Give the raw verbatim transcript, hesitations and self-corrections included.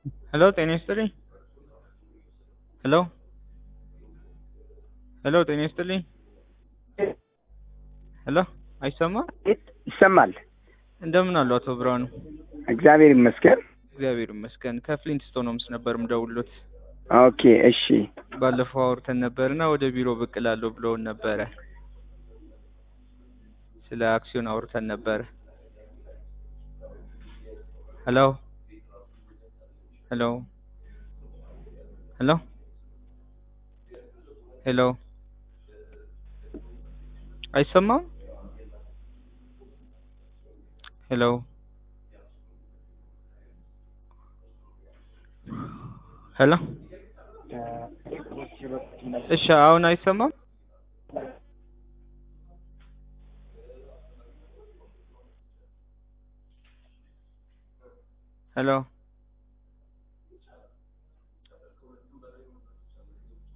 Hello, ጤና ይስጥልኝ። ሄሎ ሄሎ፣ ጤና ይስጥልኝ። ሄሎ፣ አይሰማም? ይሰማል። እንደምን አሉ አቶ ብርሃኑ? እግዚአብሔር ይመስገን። እግዚአብሔር ይመስገን። ከፍሊንትስቶን ሆምስ ነበር የምደውልዎት። ኦኬ እሺ። ባለፈው አውርተን ነበርና ወደ ቢሮ ብቅ እላለሁ ብለውን ነበረ። ስለ አክሲዮን አውርተን ነበረ። ሄሎ ሄሎ ሄሎ ሄሎ፣ አይሰማም? ሄሎ ሄሎ፣ እሺ፣ አሁን አይሰማም? ሄሎ